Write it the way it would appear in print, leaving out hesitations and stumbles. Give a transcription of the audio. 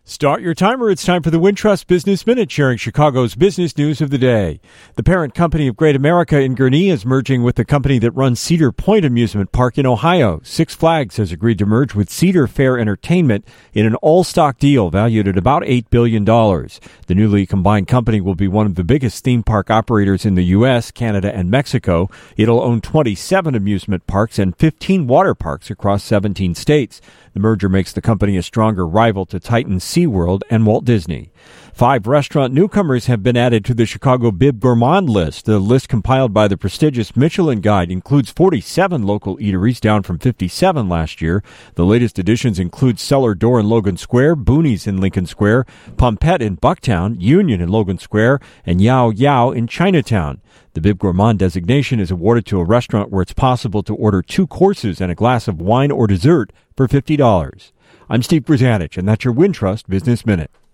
Start your timer. It's time for the Wintrust Business Minute, sharing Chicago's business news of the day. The parent company of Great America in Gurnee is merging with the company that runs Cedar Point Amusement Park in Ohio. Six Flags has agreed to merge with Cedar Fair Entertainment in an all-stock deal valued at about $8 billion. The newly combined company will be one of the biggest theme park operators in the U.S., Canada, and Mexico. It'll own 27 amusement parks and 15 water parks across 17 states. The merger makes the company a stronger rival to Titan, SeaWorld, and Walt Disney. 5 restaurant newcomers have been added to the Chicago Bib Gourmand list. The list compiled by the prestigious Michelin Guide includes 47 local eateries, down from 57 last year. The latest additions include Cellar Door in Logan Square, Boonies in Lincoln Square, Pompette in Bucktown, Union in Logan Square, and Yao Yao in Chinatown. The Bib Gourmand designation is awarded to a restaurant where it's possible to order 2 courses and a glass of wine or dessert for $50. I'm Steve Brzanich, and that's your Wintrust Business Minute.